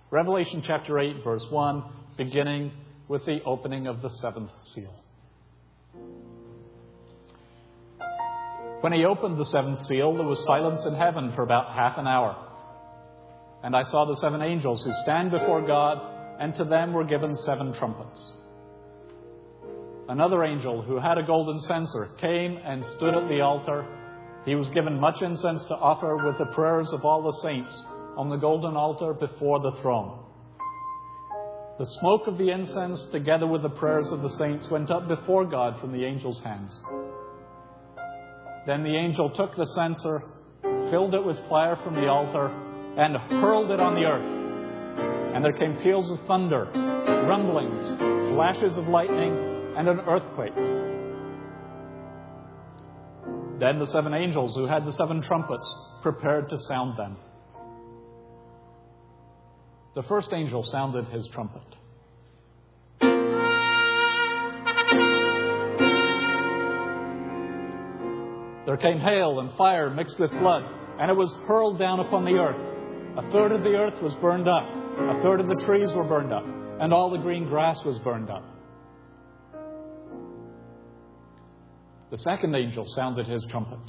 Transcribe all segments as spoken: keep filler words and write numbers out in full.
Revelation chapter eight, verse one, beginning with the opening of the seventh seal. When he opened the seventh seal, there was silence in heaven for about half an hour. And I saw the seven angels who stand before God, and to them were given seven trumpets. Another angel who had a golden censer came and stood at the altar. He was given much incense to offer with the prayers of all the saints on the golden altar before the throne. The smoke of the incense, together with the prayers of the saints, went up before God from the angel's hands. Then the angel took the censer, filled it with fire from the altar, and hurled it on the earth. And there came peals of thunder, rumblings, flashes of lightning, and an earthquake. Then the seven angels who had the seven trumpets prepared to sound them. The first angel sounded his trumpet. There came hail and fire mixed with blood, and it was hurled down upon the earth. A third of the earth was burned up, a third of the trees were burned up, and all the green grass was burned up. The second angel sounded his trumpet.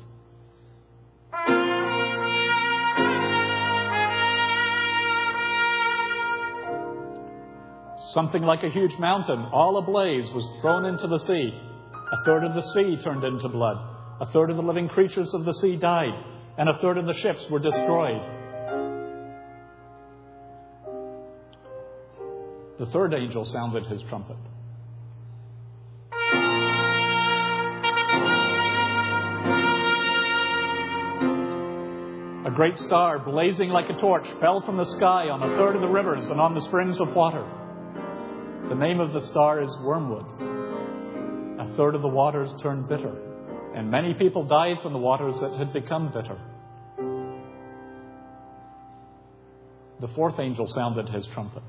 Something like a huge mountain, all ablaze, was thrown into the sea. A third of the sea turned into blood. A third of the living creatures of the sea died, and a third of the ships were destroyed. The third angel sounded his trumpet. A great star, blazing like a torch, fell from the sky on a third of the rivers and on the springs of water. The name of the star is Wormwood. A third of the waters turned bitter, and many people died from the waters that had become bitter. The fourth angel sounded his trumpet.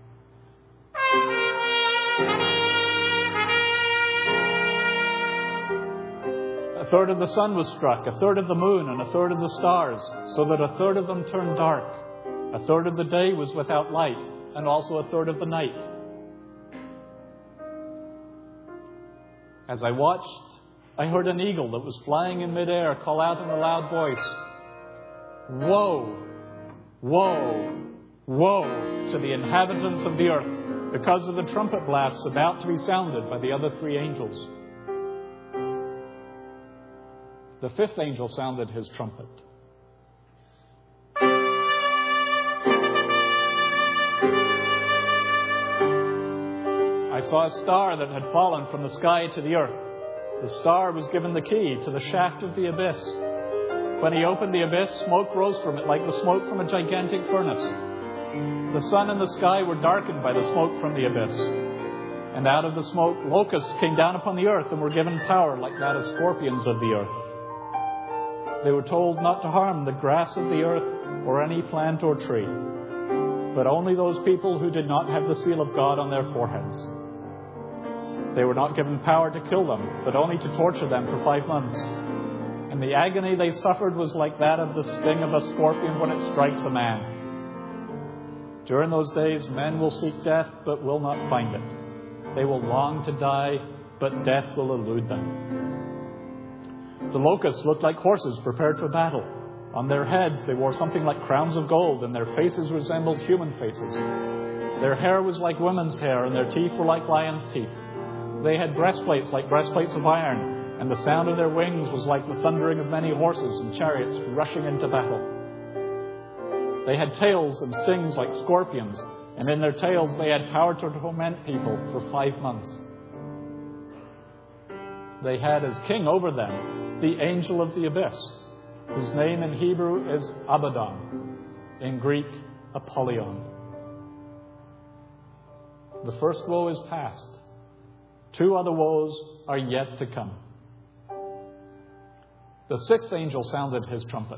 A third of the sun was struck, a third of the moon, and a third of the stars, so that a third of them turned dark. A third of the day was without light, and also a third of the night. As I watched, I heard an eagle that was flying in midair call out in a loud voice, "Woe, woe, woe to the inhabitants of the earth, because of the trumpet blasts about to be sounded by the other three angels." The fifth angel sounded his trumpet. I saw a star that had fallen from the sky to the earth. The star was given the key to the shaft of the abyss. When he opened the abyss, smoke rose from it like the smoke from a gigantic furnace. The sun and the sky were darkened by the smoke from the abyss. And out of the smoke, locusts came down upon the earth and were given power like that of scorpions of the earth. They were told not to harm the grass of the earth or any plant or tree, but only those people who did not have the seal of God on their foreheads. They were not given power to kill them, but only to torture them for five months. And the agony they suffered was like that of the sting of a scorpion when it strikes a man. During those days, men will seek death, but will not find it. They will long to die, but death will elude them. The locusts looked like horses prepared for battle. On their heads, they wore something like crowns of gold, and their faces resembled human faces. Their hair was like women's hair, and their teeth were like lions' teeth. They had breastplates like breastplates of iron, and the sound of their wings was like the thundering of many horses and chariots rushing into battle. They had tails and stings like scorpions, and in their tails they had power to torment people for five months. They had as king over them the angel of the abyss, whose name in Hebrew is Abaddon, in Greek, Apollyon. The first woe is past. Two other woes are yet to come. The sixth angel sounded his trumpet.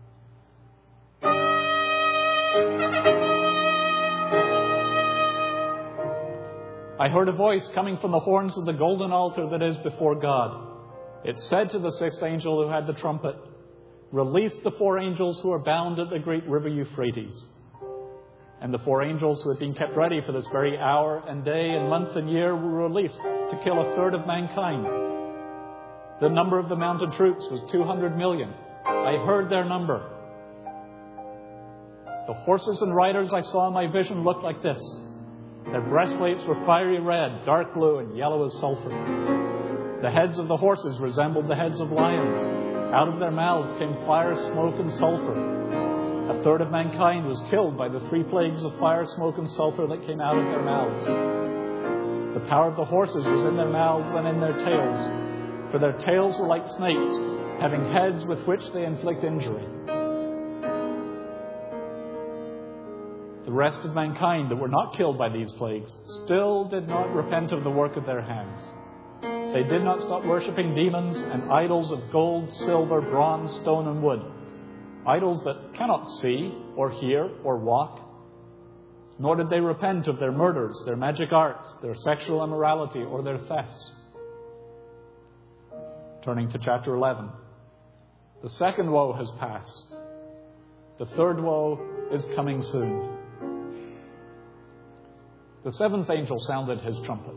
I heard a voice coming from the horns of the golden altar that is before God. It said to the sixth angel who had the trumpet, "Release the four angels who are bound at the great river Euphrates." And the four angels who had been kept ready for this very hour and day and month and year were released to kill a third of mankind. The number of the mounted troops was two hundred million. I heard their number. The horses and riders I saw in my vision looked like this. Their breastplates were fiery red, dark blue, and yellow as sulfur. The heads of the horses resembled the heads of lions. Out of their mouths came fire, smoke, and sulfur. A third of mankind was killed by the three plagues of fire, smoke, and sulfur that came out of their mouths. The power of the horses was in their mouths and in their tails, for their tails were like snakes, having heads with which they inflict injury. The rest of mankind that were not killed by these plagues still did not repent of the work of their hands. They did not stop worshipping demons and idols of gold, silver, bronze, stone, and wood. Idols that cannot see or hear or walk. Nor did they repent of their murders, their magic arts, their sexual immorality, or their thefts. Turning to chapter eleven. The second woe has passed. The third woe is coming soon. The seventh angel sounded his trumpet.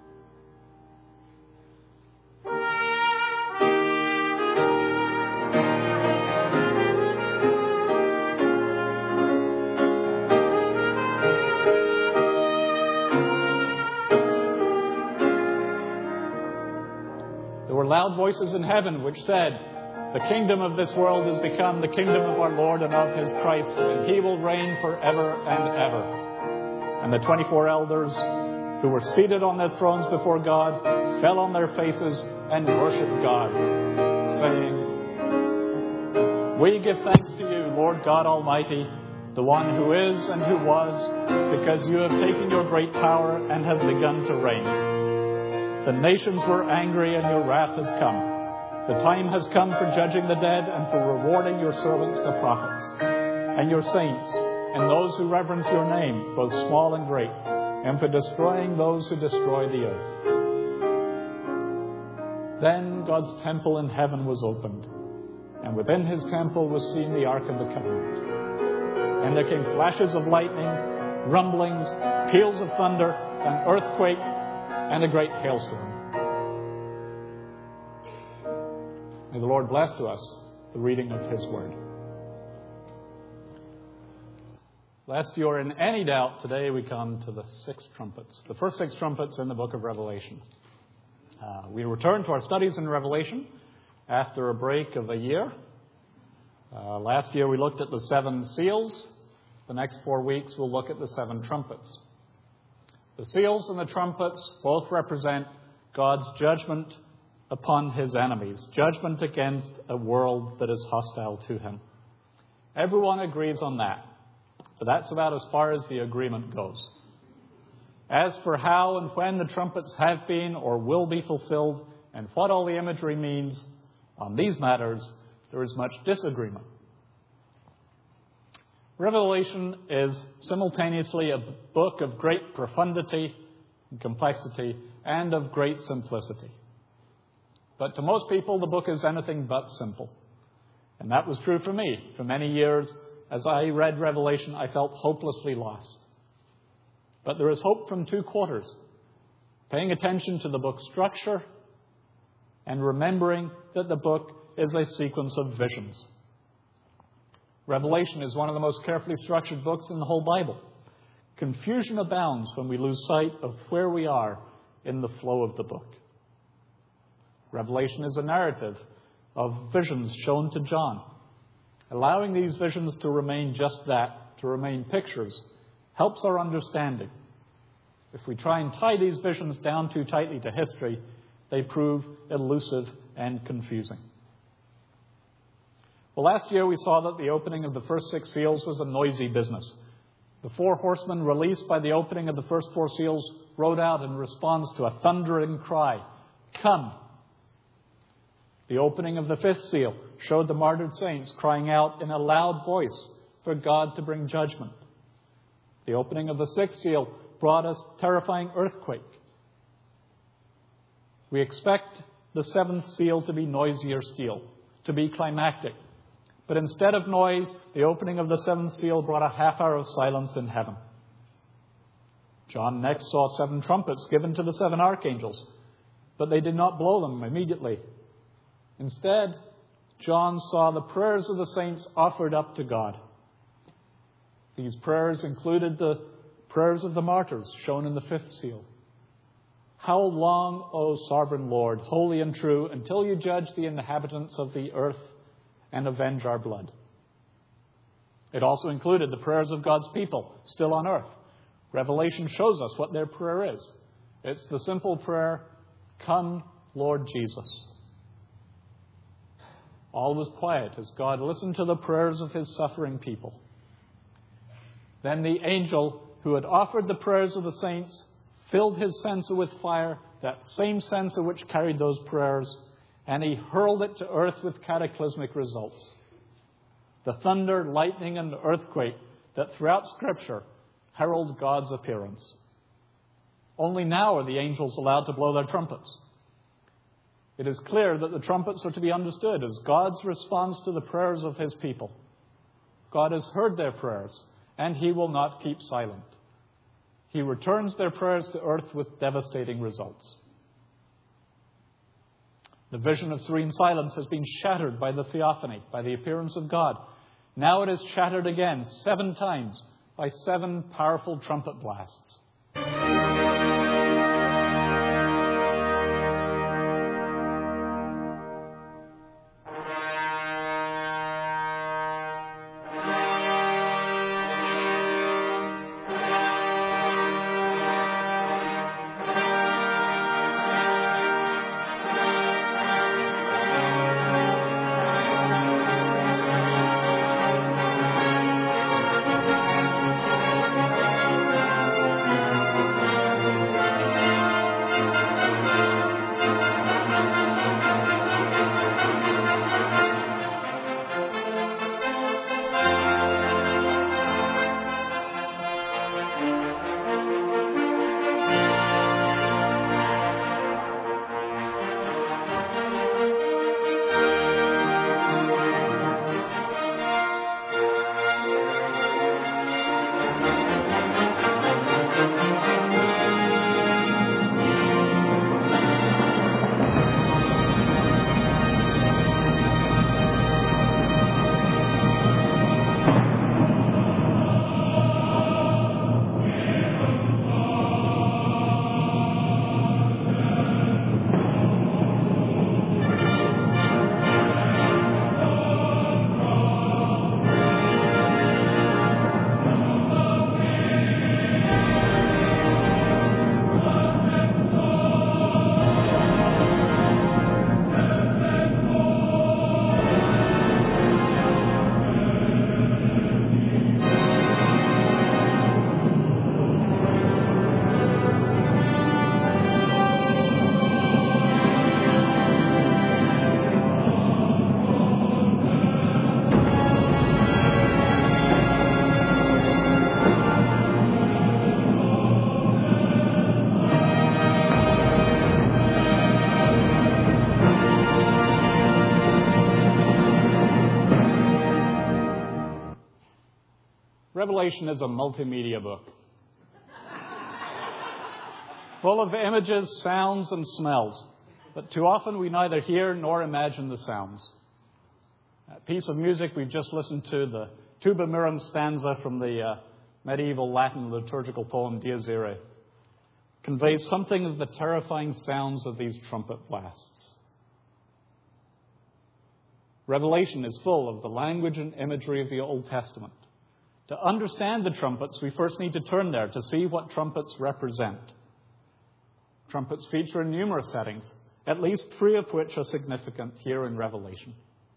There were loud voices in heaven which said, "The kingdom of this world has become the kingdom of our Lord and of his Christ, and he will reign forever and ever." And the twenty-four elders who were seated on their thrones before God fell on their faces and worshipped God, saying, "We give thanks to you, Lord God Almighty, the one who is and who was, because you have taken your great power and have begun to reign. The nations were angry and your wrath has come. The time has come for judging the dead and for rewarding your servants the prophets, and your saints, and those who reverence your name, both small and great, and for destroying those who destroy the earth." Then God's temple in heaven was opened, and within his temple was seen the Ark of the Covenant. And there came flashes of lightning, rumblings, peals of thunder, an earthquake, and a great hailstorm. May the Lord bless to us the reading of his word. Lest you're in any doubt, today we come to the six trumpets, the first six trumpets in the book of Revelation. Uh, we return to our studies in Revelation after a break of a year. Uh, last year we looked at the seven seals. The next four weeks we'll look at the seven trumpets. The seals and the trumpets both represent God's judgment upon his enemies, judgment against a world that is hostile to him. Everyone agrees on that. But that's about as far as the agreement goes. As for how and when the trumpets have been or will be fulfilled, and what all the imagery means on these matters, there is much disagreement. Revelation is simultaneously a book of great profundity and complexity and of great simplicity. But to most people, the book is anything but simple. And that was true for me. For many years, as I read Revelation, I felt hopelessly lost. But there is hope from two quarters. Paying attention to the book's structure and remembering that the book is a sequence of visions. Revelation is one of the most carefully structured books in the whole Bible. Confusion abounds when we lose sight of where we are in the flow of the book. Revelation is a narrative of visions shown to John. Allowing these visions to remain just that, to remain pictures, helps our understanding. If we try and tie these visions down too tightly to history, they prove elusive and confusing. Well, last year we saw that the opening of the first six seals was a noisy business. The four horsemen released by the opening of the first four seals rode out in response to a thundering cry, "Come!" The opening of the fifth seal showed the martyred saints crying out in a loud voice for God to bring judgment. The opening of the sixth seal brought us terrifying earthquake. We expect the seventh seal to be noisier still, to be climactic. But instead of noise, the opening of the seventh seal brought a half hour of silence in heaven. John next saw seven trumpets given to the seven archangels, but they did not blow them immediately. Instead, John saw the prayers of the saints offered up to God. These prayers included the prayers of the martyrs shown in the fifth seal. How long, O sovereign Lord, holy and true, until you judge the inhabitants of the earth and avenge our blood? It also included the prayers of God's people still on earth. Revelation shows us what their prayer is. It's the simple prayer, "Come, Lord Jesus." All was quiet as God listened to the prayers of his suffering people. Then the angel who had offered the prayers of the saints filled his censer with fire, that same censer which carried those prayers, and he hurled it to earth with cataclysmic results. The thunder, lightning, and earthquake that throughout Scripture herald God's appearance. Only now are the angels allowed to blow their trumpets. It is clear that the trumpets are to be understood as God's response to the prayers of his people. God has heard their prayers, and he will not keep silent. He returns their prayers to earth with devastating results. The vision of serene silence has been shattered by the theophany, by the appearance of God. Now it is shattered again, seven times, by seven powerful trumpet blasts. Revelation is a multimedia book, full of images, sounds, and smells, but too often we neither hear nor imagine the sounds. That piece of music we've just listened to, the Tuba Mirum stanza from the uh, medieval Latin liturgical poem Dies Irae, conveys something of the terrifying sounds of these trumpet blasts. Revelation is full of the language and imagery of the Old Testament. To understand the trumpets, we first need to turn there to see what trumpets represent. Trumpets feature in numerous settings, at least three of which are significant here in Revelation.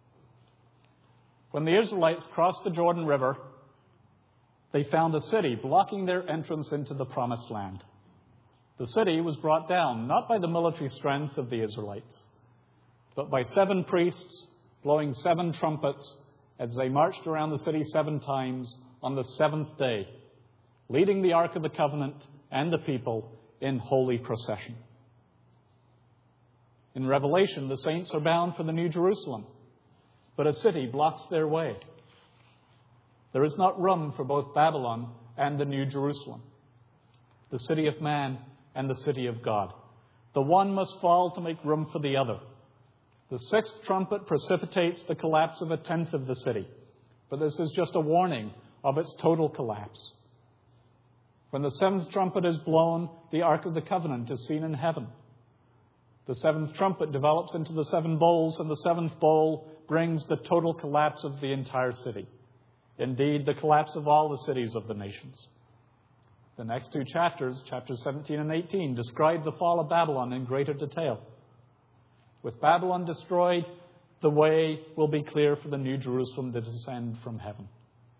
When the Israelites crossed the Jordan River, they found a city blocking their entrance into the Promised Land. The city was brought down not by the military strength of the Israelites, but by seven priests blowing seven trumpets as they marched around the city seven times on the seventh day, leading the Ark of the Covenant and the people in holy procession. In Revelation, the saints are bound for the New Jerusalem. but a city blocks their way. There is not room for both Babylon and the New Jerusalem, the city of man and the city of God. The one must fall to make room for the other. The sixth trumpet precipitates the collapse of a tenth of the city, but this is just a warning of its total collapse. When the seventh trumpet is blown, the Ark of the Covenant is seen in heaven. The seventh trumpet develops into the seven bowls, and the seventh bowl brings the total collapse of the entire city. Indeed, the collapse of all the cities of the nations. The next two chapters, chapters seventeen and eighteen, describe the fall of Babylon in greater detail. With Babylon destroyed, the way will be clear for the New Jerusalem to descend from heaven.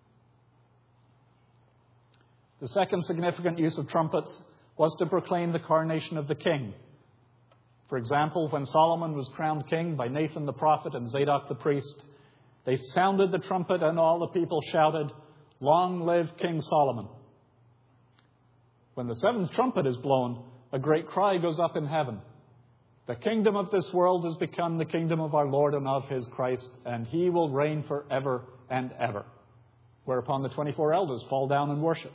The second significant use of trumpets was to proclaim the coronation of the king. For example, when Solomon was crowned king by Nathan the prophet and Zadok the priest, they sounded the trumpet and all the people shouted, "Long live King Solomon." When the seventh trumpet is blown, a great cry goes up in heaven. The kingdom of this world has become the kingdom of our Lord and of his Christ, and he will reign forever and ever. Whereupon the twenty-four elders fall down and worship.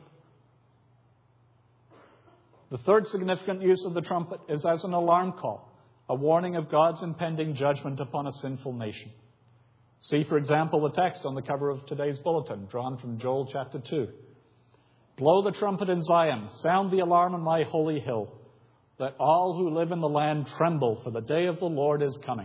The third significant use of the trumpet is as an alarm call, a warning of God's impending judgment upon a sinful nation. See, for example, the text on the cover of today's bulletin, drawn from Joel chapter two. "Blow the trumpet in Zion, sound the alarm on my holy hill. Let all who live in the land tremble, for the day of the Lord is coming."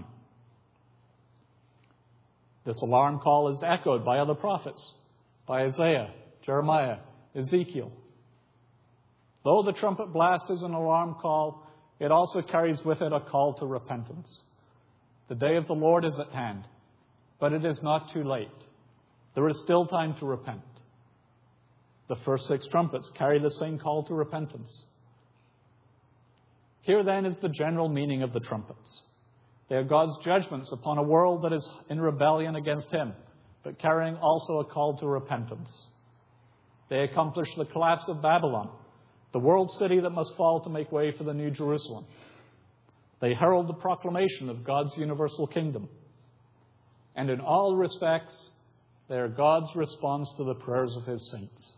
This alarm call is echoed by other prophets, by Isaiah, Jeremiah, Ezekiel. Though the trumpet blast is an alarm call, it also carries with it a call to repentance. The day of the Lord is at hand, but it is not too late. There is still time to repent. The first six trumpets carry the same call to repentance. Here then is the general meaning of the trumpets. They are God's judgments upon a world that is in rebellion against him, but carrying also a call to repentance. They accomplish the collapse of Babylon, the world city that must fall to make way for the New Jerusalem. They herald the proclamation of God's universal kingdom. And in all respects, they are God's response to the prayers of his saints.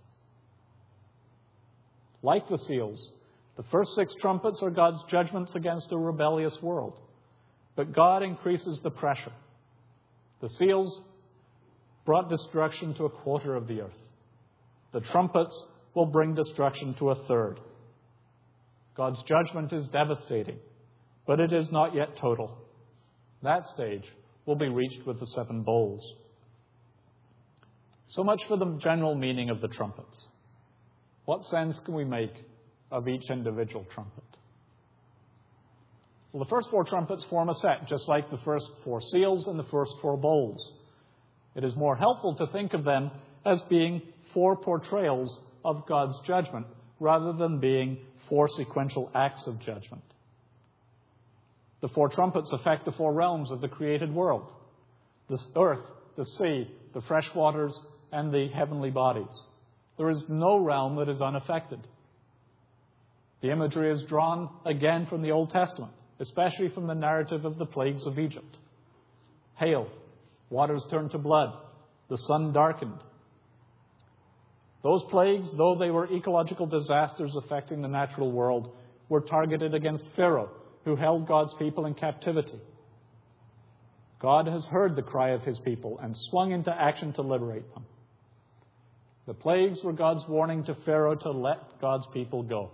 Like the seals, the first six trumpets are God's judgments against a rebellious world. But God increases the pressure. The seals brought destruction to a quarter of the earth. The trumpets will bring destruction to a third. God's judgment is devastating, but it is not yet total. That stage will be reached with the seven bowls. So much for the general meaning of the trumpets. What sense can we make of each individual trumpet? Well, the first four trumpets form a set, just like the first four seals and the first four bowls. It is more helpful to think of them as being four portrayals of God's judgment, rather than being four sequential acts of judgment. The four trumpets affect the four realms of the created world: the earth, the sea, the fresh waters, and the heavenly bodies. There is no realm that is unaffected. The imagery is drawn again from the Old Testament, especially from the narrative of the plagues of Egypt. Hail, waters turned to blood, the sun darkened. Those plagues, though they were ecological disasters affecting the natural world, were targeted against Pharaoh, who held God's people in captivity. God has heard the cry of his people and swung into action to liberate them. The plagues were God's warning to Pharaoh to let God's people go.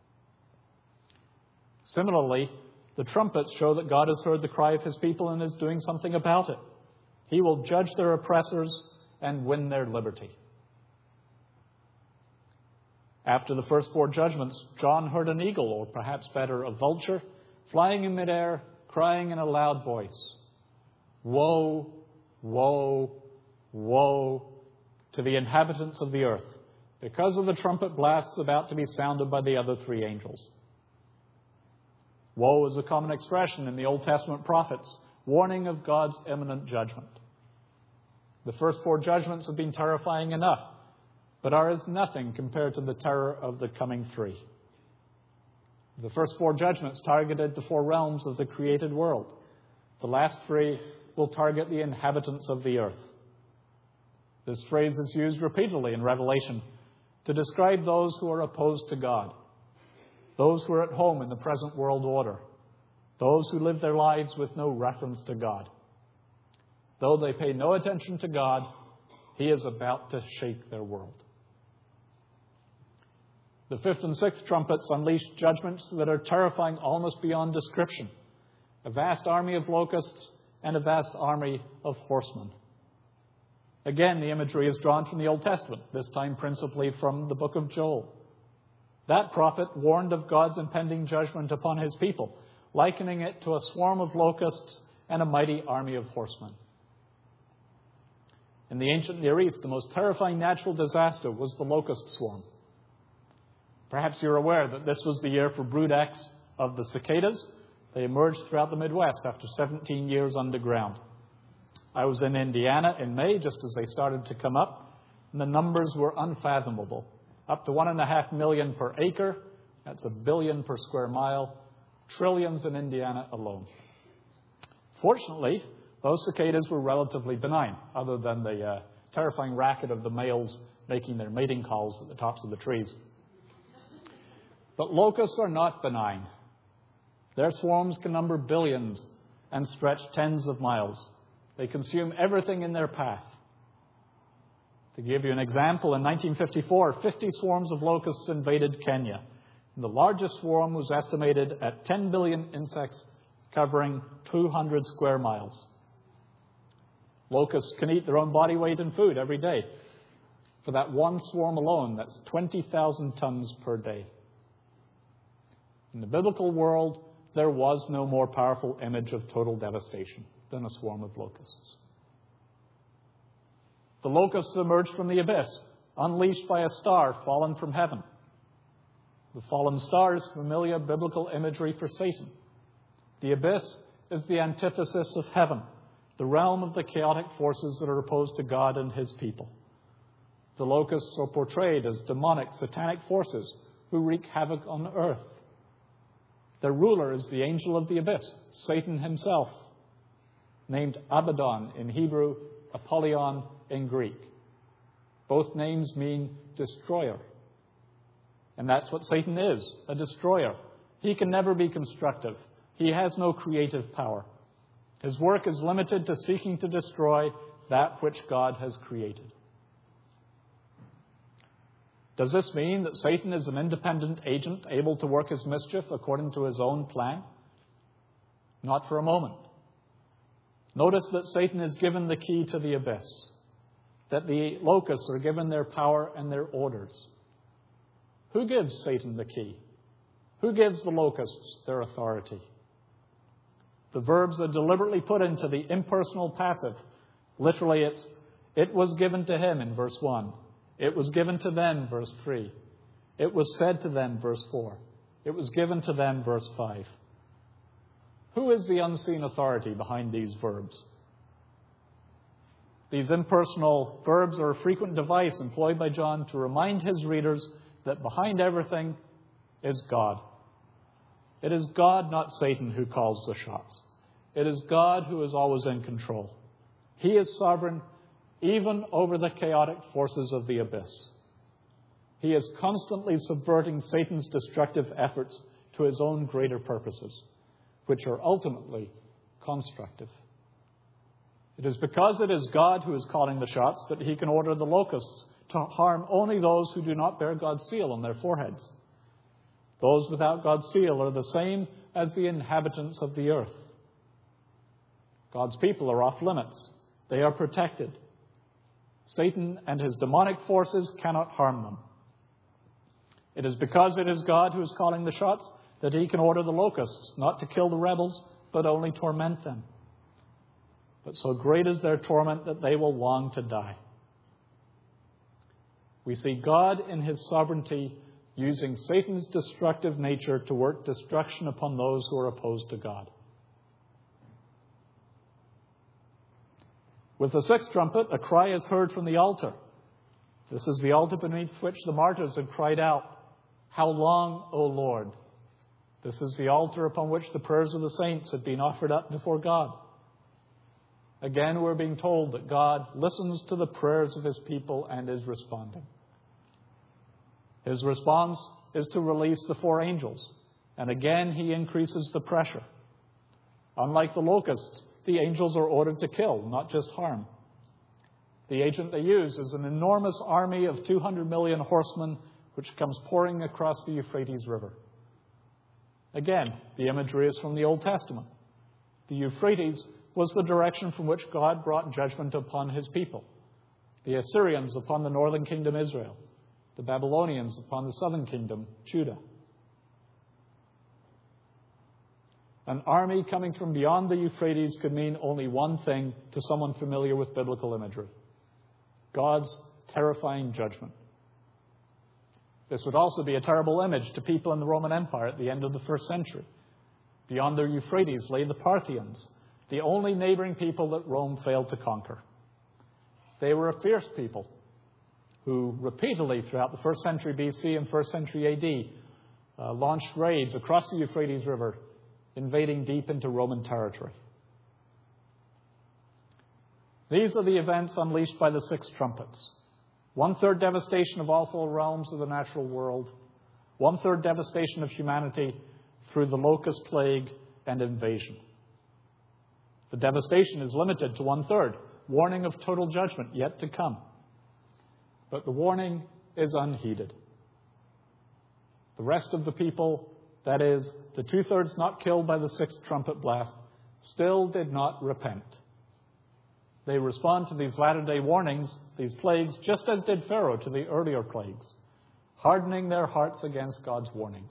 Similarly, the trumpets show that God has heard the cry of his people and is doing something about it. He will judge their oppressors and win their liberty. After the first four judgments, John heard an eagle, or perhaps better, a vulture, flying in midair, crying in a loud voice, "Woe, woe, woe to the inhabitants of the earth, because of the trumpet blasts about to be sounded by the other three angels." Woe is a common expression in the Old Testament prophets, warning of God's imminent judgment. The first four judgments have been terrifying enough, but are as nothing compared to the terror of the coming three. The first four judgments targeted the four realms of the created world. The last three will target the inhabitants of the earth. This phrase is used repeatedly in Revelation to describe those who are opposed to God, those who are at home in the present world order, those who live their lives with no reference to God. Though they pay no attention to God, He is about to shake their world. The fifth and sixth trumpets unleash judgments that are terrifying almost beyond description. A vast army of locusts and a vast army of horsemen. Again, the imagery is drawn from the Old Testament, this time principally from the book of Joel. That prophet warned of God's impending judgment upon His people, likening it to a swarm of locusts and a mighty army of horsemen. In the ancient Near East, the most terrifying natural disaster was the locust swarm. Perhaps you're aware that this was the year for brood X of the cicadas. They emerged throughout the Midwest after seventeen years underground. I was in Indiana in May, just as they started to come up, and the numbers were unfathomable. Up to one and a half million per acre. That's a billion per square mile. Trillions in Indiana alone. Fortunately, those cicadas were relatively benign, other than the uh, terrifying racket of the males making their mating calls at the tops of the trees. But locusts are not benign. Their swarms can number billions and stretch tens of miles. They consume everything in their path. To give you an example, in nineteen fifty-four, fifty swarms of locusts invaded Kenya. And the largest swarm was estimated at ten billion insects covering two hundred square miles. Locusts can eat their own body weight in food every day. For that one swarm alone, that's twenty thousand tons per day. In the biblical world, there was no more powerful image of total devastation than a swarm of locusts. The locusts emerged from the abyss, unleashed by a star fallen from heaven. The fallen star is familiar biblical imagery for Satan. The abyss is the antithesis of heaven, the realm of the chaotic forces that are opposed to God and His people. The locusts are portrayed as demonic, satanic forces who wreak havoc on earth. Their ruler is the angel of the abyss, Satan himself, named Abaddon in Hebrew, Apollyon in Greek. Both names mean destroyer. And that's what Satan is, a destroyer. He can never be constructive. He has no creative power. His work is limited to seeking to destroy that which God has created. Does this mean that Satan is an independent agent able to work his mischief according to his own plan? Not for a moment. Notice that Satan is given the key to the abyss, that the locusts are given their power and their orders. Who gives Satan the key? Who gives the locusts their authority? The verbs are deliberately put into the impersonal passive. Literally, it's, it was given to him in verse one. It was given to them, verse three. It was said to them, verse four. It was given to them, verse five. Who is the unseen authority behind these verbs? These impersonal verbs are a frequent device employed by John to remind his readers that behind everything is God. It is God, not Satan, who calls the shots. It is God who is always in control. He is sovereign even over the chaotic forces of the abyss. He is constantly subverting Satan's destructive efforts to his own greater purposes, which are ultimately constructive. It is because it is God who is calling the shots that he can order the locusts to harm only those who do not bear God's seal on their foreheads. Those without God's seal are the same as the inhabitants of the earth. God's people are off limits. They are protected. Satan and his demonic forces cannot harm them. It is because it is God who is calling the shots that he can order the locusts not to kill the rebels, but only torment them. But so great is their torment that they will long to die. We see God in his sovereignty using Satan's destructive nature to work destruction upon those who are opposed to God. With the sixth trumpet, a cry is heard from the altar. This is the altar beneath which the martyrs had cried out, "How long, O Lord?" This is the altar upon which the prayers of the saints had been offered up before God. Again, we're being told that God listens to the prayers of his people and is responding. His response is to release the four angels. And again, he increases the pressure. Unlike the locusts, the angels are ordered to kill, not just harm. The agent they use is an enormous army of two hundred million horsemen, which comes pouring across the Euphrates River. Again, the imagery is from the Old Testament. The Euphrates was the direction from which God brought judgment upon his people. The Assyrians upon the northern kingdom Israel. The Babylonians upon the southern kingdom Judah. An army coming from beyond the Euphrates could mean only one thing to someone familiar with biblical imagery: God's terrifying judgment. This would also be a terrible image to people in the Roman Empire at the end of the first century. Beyond the Euphrates lay the Parthians, the only neighboring people that Rome failed to conquer. They were a fierce people who repeatedly throughout the first century B C and first century A D uh, launched raids across the Euphrates River, invading deep into Roman territory. These are the events unleashed by the six trumpets. One-third devastation of all four realms of the natural world. One-third devastation of humanity through the locust plague and invasion. The devastation is limited to one-third. Warning of total judgment yet to come. But the warning is unheeded. The rest of the people, that is, the two-thirds not killed by the sixth trumpet blast, still did not repent. They respond to these latter-day warnings, these plagues, just as did Pharaoh to the earlier plagues, hardening their hearts against God's warnings.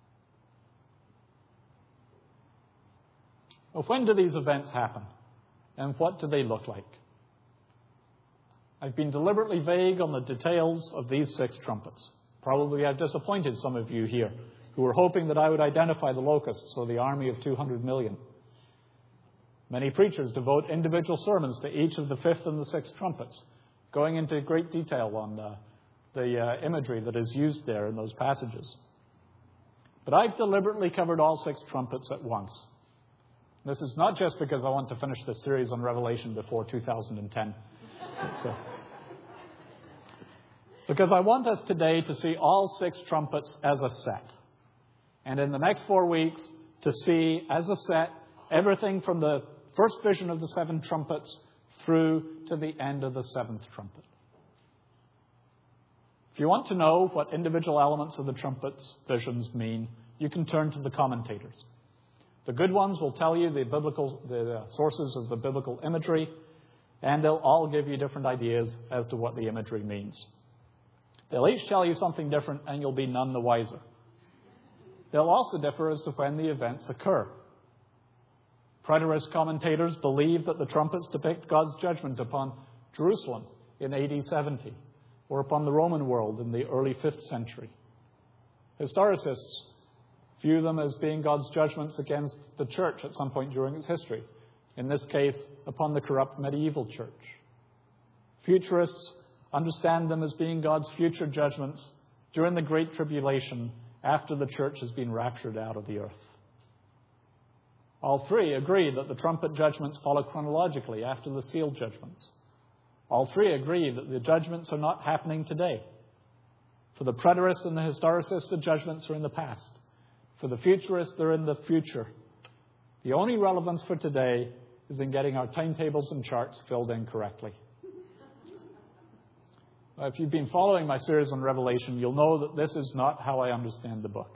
Well, when do these events happen? And what do they look like? I've been deliberately vague on the details of these six trumpets. Probably I've disappointed some of you here who were hoping that I would identify the locusts or the army of two hundred million. Many preachers devote individual sermons to each of the fifth and the sixth trumpets, going into great detail on uh, the uh, imagery that is used there in those passages. But I've deliberately covered all six trumpets at once. This is not just because I want to finish this series on Revelation before two thousand ten. It's, uh, because I want us today to see all six trumpets as a set. And in the next four weeks, to see as a set everything from the first vision of the seven trumpets through to the end of the seventh trumpet. If you want to know what individual elements of the trumpet's visions mean, you can turn to the commentators. The good ones will tell you the biblical, the sources of the biblical imagery, and they'll all give you different ideas as to what the imagery means. They'll each tell you something different, and you'll be none the wiser. They'll also differ as to when the events occur. Preterist commentators believe that the trumpets depict God's judgment upon Jerusalem in A D seventy, or upon the Roman world in the early fifth century. Historicists view them as being God's judgments against the church at some point during its history, in this case, upon the corrupt medieval church. Futurists understand them as being God's future judgments during the Great Tribulation after the church has been raptured out of the earth. All three agree that the trumpet judgments follow chronologically after the seal judgments. All three agree that the judgments are not happening today. For the preterist and the historicist, the judgments are in the past. For the futurist, they're in the future. The only relevance for today is in getting our timetables and charts filled in correctly. If you've been following my series on Revelation, you'll know that this is not how I understand the book.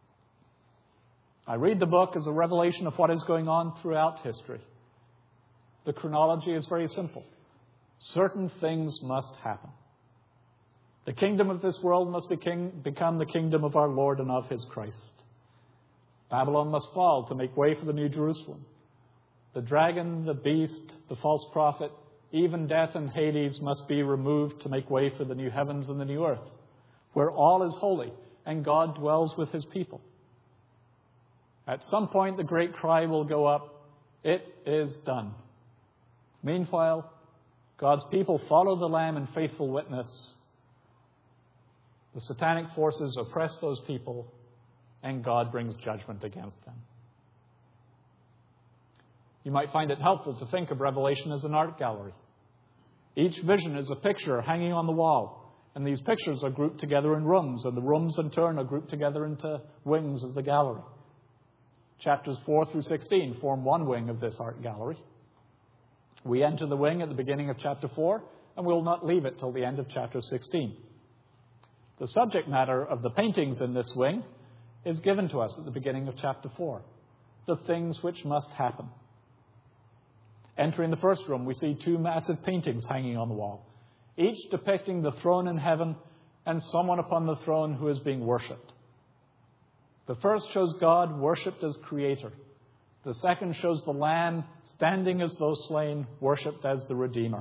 I read the book as a revelation of what is going on throughout history. The chronology is very simple. Certain things must happen. The kingdom of this world must be king, become the kingdom of our Lord and of his Christ. Babylon must fall to make way for the New Jerusalem. The dragon, the beast, the false prophet, even death and Hades must be removed to make way for the new heavens and the new earth, where all is holy and God dwells with his people. At some point, the great cry will go up, "It is done." Meanwhile, God's people follow the Lamb in faithful witness. The satanic forces oppress those people, and God brings judgment against them. You might find it helpful to think of Revelation as an art gallery. Each vision is a picture hanging on the wall, and these pictures are grouped together in rooms, and the rooms in turn are grouped together into wings of the gallery. Chapters four through sixteen form one wing of this art gallery. We enter the wing at the beginning of chapter four, and we will not leave it till the end of chapter sixteen. The subject matter of the paintings in this wing is given to us at the beginning of chapter four. The things which must happen. Entering the first room, we see two massive paintings hanging on the wall, each depicting the throne in heaven and someone upon the throne who is being worshipped. The first shows God worshipped as creator. The second shows the Lamb standing as though slain, worshipped as the Redeemer.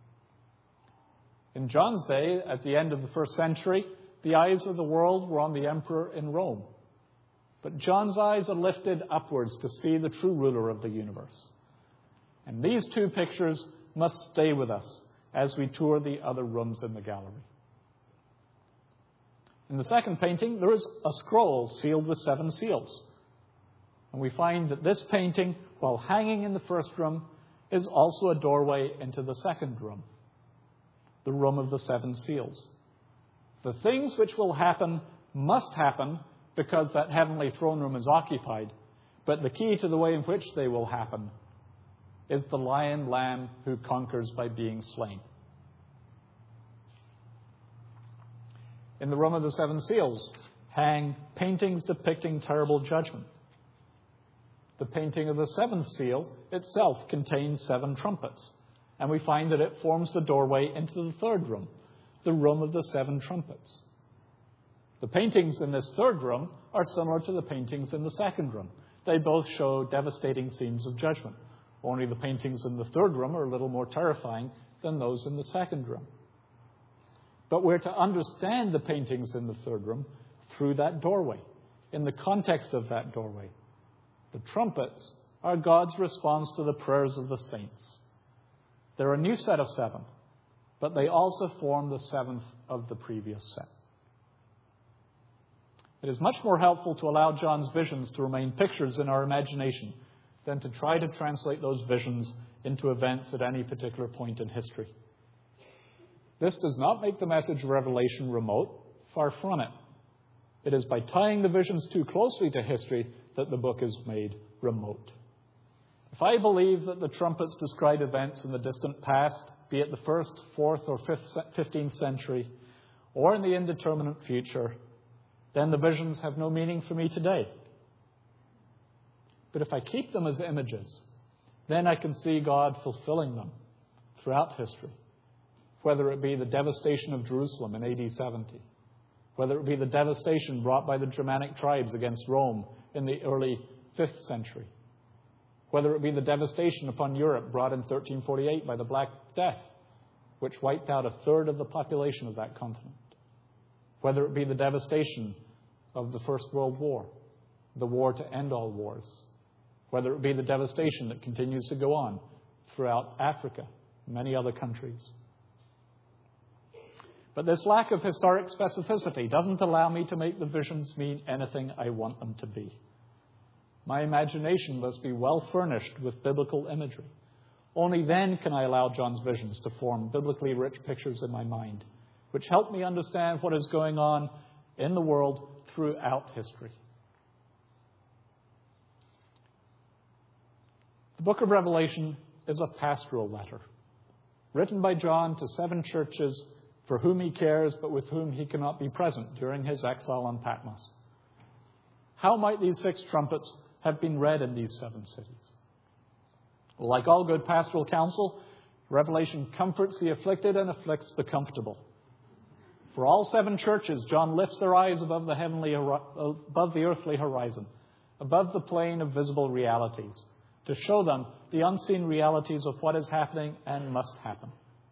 In John's day, at the end of the first century, the eyes of the world were on the emperor in Rome. But John's eyes are lifted upwards to see the true ruler of the universe. And these two pictures must stay with us as we tour the other rooms in the gallery. In the second painting, there is a scroll sealed with seven seals. And we find that this painting, while hanging in the first room, is also a doorway into the second room, the room of the seven seals. The things which will happen must happen because that heavenly throne room is occupied. But the key to the way in which they will happen is the lion lamb who conquers by being slain. In the room of the seven seals hang paintings depicting terrible judgment. The painting of the seventh seal itself contains seven trumpets, and we find that it forms the doorway into the third room, the room of the seven trumpets. The paintings in this third room are similar to the paintings in the second room. They both show devastating scenes of judgment. Only the paintings in the third room are a little more terrifying than those in the second room. But we're to understand the paintings in the third room through that doorway, in the context of that doorway. The trumpets are God's response to the prayers of the saints. They're a new set of seven, but they also form the seventh of the previous set. It is much more helpful to allow John's visions to remain pictures in our imagination than to try to translate those visions into events at any particular point in history. This does not make the message of Revelation remote, far from it. It is by tying the visions too closely to history that the book is made remote. If I believe that the trumpets describe events in the distant past, be it the first, fourth, or fifth, fifteenth century, or in the indeterminate future, then the visions have no meaning for me today. But if I keep them as images, then I can see God fulfilling them throughout history, whether it be the devastation of Jerusalem in A D seventy, whether it be the devastation brought by the Germanic tribes against Rome in the early fifth century, whether it be the devastation upon Europe brought in thirteen forty-eight by the Black Death, which wiped out a third of the population of that continent, whether it be the devastation of the First World War, the war to end all wars, whether it be the devastation that continues to go on throughout Africa, many other countries. But this lack of historic specificity doesn't allow me to make the visions mean anything I want them to be. My imagination must be well furnished with biblical imagery. Only then can I allow John's visions to form biblically rich pictures in my mind, which help me understand what is going on in the world throughout history. The book of Revelation is a pastoral letter, written by John to seven churches for whom he cares, but with whom he cannot be present during his exile on Patmos. How might these six trumpets have been read in these seven cities? Well, like all good pastoral counsel, Revelation comforts the afflicted and afflicts the comfortable. For all seven churches, John lifts their eyes above the heavenly, above the earthly horizon, above the plane of visible realities, to show them the unseen realities of what is happening and must happen.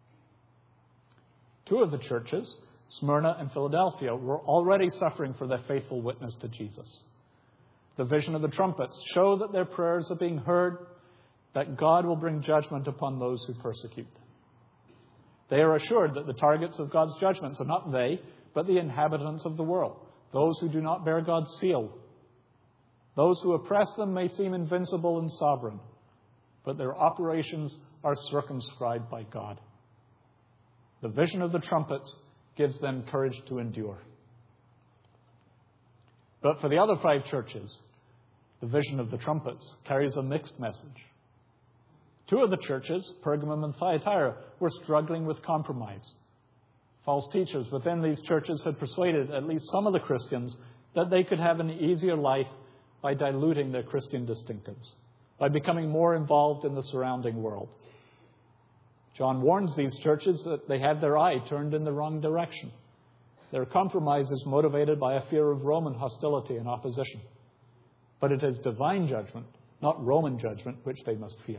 Two of the churches, Smyrna and Philadelphia, were already suffering for their faithful witness to Jesus. The vision of the trumpets show that their prayers are being heard, that God will bring judgment upon those who persecute them. They are assured that the targets of God's judgments are not they, but the inhabitants of the world, those who do not bear God's seal. Those who oppress them may seem invincible and sovereign, but their operations are circumscribed by God. The vision of the trumpets gives them courage to endure. But for the other five churches, the vision of the trumpets carries a mixed message. Two of the churches, Pergamum and Thyatira, were struggling with compromise. False teachers within these churches had persuaded at least some of the Christians that they could have an easier life by diluting their Christian distinctives, by becoming more involved in the surrounding world. John warns these churches that they have their eye turned in the wrong direction. Their compromise is motivated by a fear of Roman hostility and opposition. But it is divine judgment, not Roman judgment, which they must fear.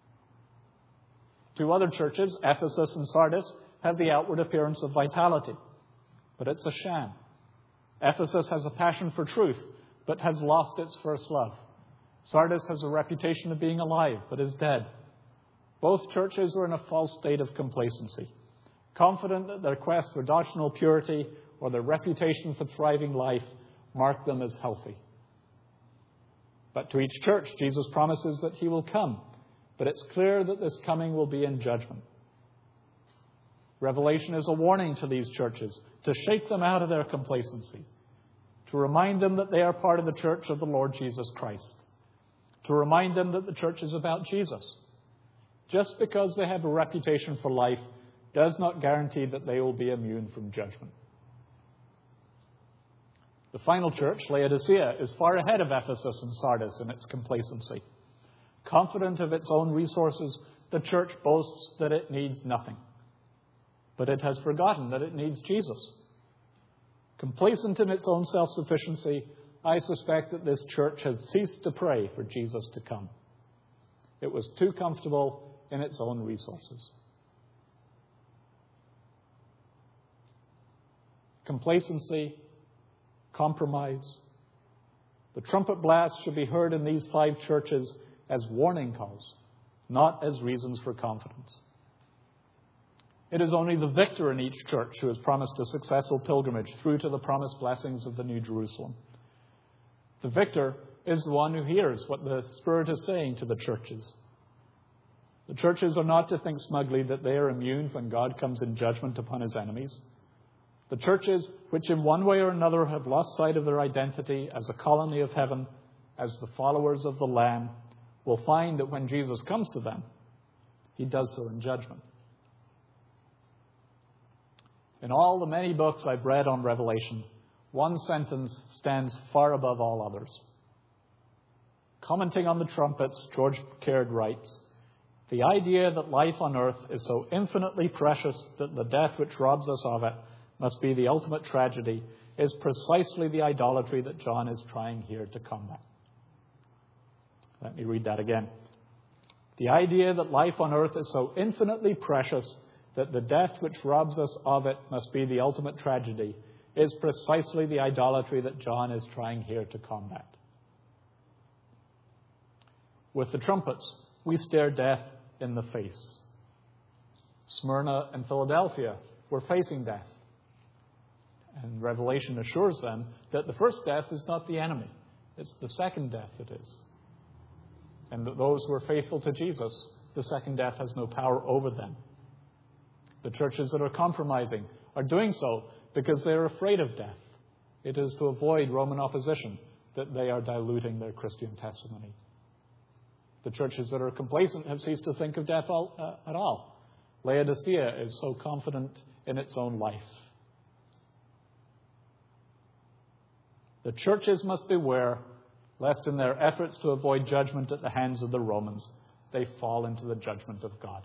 Two other churches, Ephesus and Sardis, have the outward appearance of vitality, but it's a sham. Ephesus has a passion for truth, but has lost its first love. Sardis has a reputation of being alive, but is dead. Both churches are in a false state of complacency, confident that their quest for doctrinal purity or their reputation for thriving life mark them as healthy. But to each church, Jesus promises that he will come, but it's clear that this coming will be in judgment. Revelation is a warning to these churches to shake them out of their complacency, to remind them that they are part of the church of the Lord Jesus Christ, to remind them that the church is about Jesus. Just because they have a reputation for life does not guarantee that they will be immune from judgment. The final church, Laodicea, is far ahead of Ephesus and Sardis in its complacency. Confident of its own resources, the church boasts that it needs nothing. But it has forgotten that it needs Jesus. Complacent in its own self-sufficiency, I suspect that this church has ceased to pray for Jesus to come. It was too comfortable in its own resources. Complacency, compromise. The trumpet blast should be heard in these five churches as warning calls, not as reasons for confidence. It is only the victor in each church who is promised a successful pilgrimage through to the promised blessings of the New Jerusalem. The victor is the one who hears what the Spirit is saying to the churches. The churches are not to think smugly that they are immune when God comes in judgment upon his enemies. The churches, which in one way or another have lost sight of their identity as a colony of heaven, as the followers of the Lamb, will find that when Jesus comes to them, he does so in judgment. In all the many books I've read on Revelation, one sentence stands far above all others. Commenting on the trumpets, George Caird writes, "The idea that life on earth is so infinitely precious that the death which robs us of it must be the ultimate tragedy is precisely the idolatry that John is trying here to combat." Let me read that again. The idea that life on earth is so infinitely precious that the death which robs us of it must be the ultimate tragedy is precisely the idolatry that John is trying here to combat. With the trumpets, we stare death in the face. Smyrna and Philadelphia were facing death. And Revelation assures them that the first death is not the enemy. It's the second death it is. And that those who are faithful to Jesus, the second death has no power over them. The churches that are compromising are doing so because they are afraid of death. It is to avoid Roman opposition that they are diluting their Christian testimony. The churches that are complacent have ceased to think of death all, uh, at all. Laodicea is so confident in its own life. The churches must beware lest in their efforts to avoid judgment at the hands of the Romans, they fall into the judgment of God.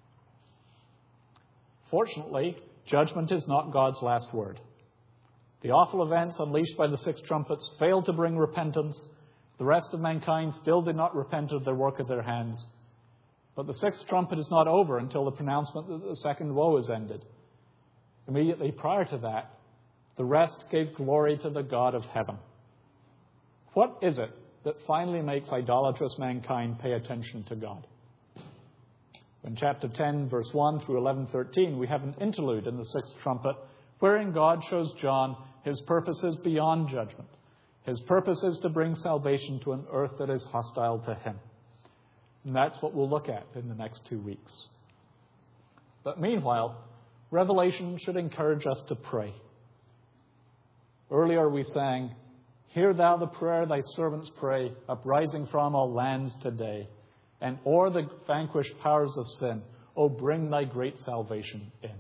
Fortunately, judgment is not God's last word. The awful events unleashed by the six trumpets failed to bring repentance. The rest of mankind still did not repent of their work of their hands. But the sixth trumpet is not over until the pronouncement that the second woe is ended. Immediately prior to that, the rest gave glory to the God of heaven. What is it that finally makes idolatrous mankind pay attention to God? In chapter ten, verse one through eleven thirteen, we have an interlude in the sixth trumpet wherein God shows John his purposes beyond judgment. His purpose is to bring salvation to an earth that is hostile to him. And that's what we'll look at in the next two weeks. But meanwhile, Revelation should encourage us to pray. Earlier we sang, "Hear thou the prayer thy servants pray, uprising from all lands today. And o'er the vanquished powers of sin, O bring thy great salvation in."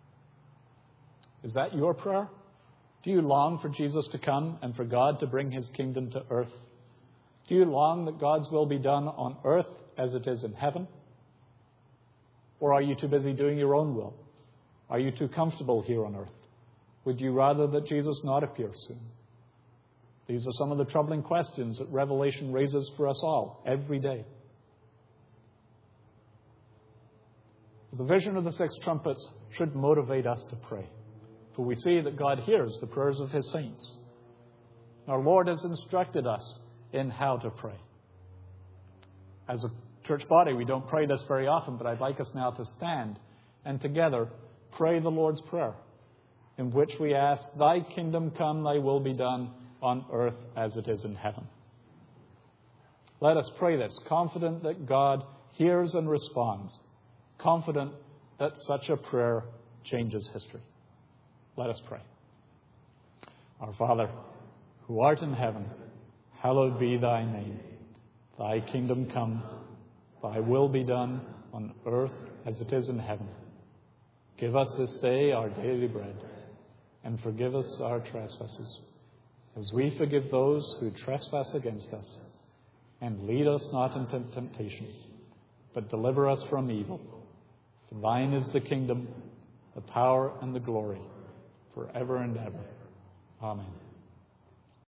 Is that your prayer? Do you long for Jesus to come and for God to bring his kingdom to earth? Do you long that God's will be done on earth as it is in heaven? Or are you too busy doing your own will? Are you too comfortable here on earth? Would you rather that Jesus not appear soon? These are some of the troubling questions that Revelation raises for us all every day. The vision of the six trumpets should motivate us to pray, for we see that God hears the prayers of his saints. Our Lord has instructed us in how to pray. As a church body, we don't pray this very often, but I'd like us now to stand and together pray the Lord's Prayer, in which we ask, "Thy kingdom come, thy will be done on earth as it is in heaven." Let us pray this, confident that God hears and responds, confident that such a prayer changes history. Let us pray. Our Father, who art in heaven, hallowed be thy name. Thy kingdom come, thy will be done on earth as it is in heaven. Give us this day our daily bread, and forgive us our trespasses, as we forgive those who trespass against us. And lead us not into temptation, but deliver us from evil. For thine is the kingdom, the power, and the glory, forever and ever. Amen.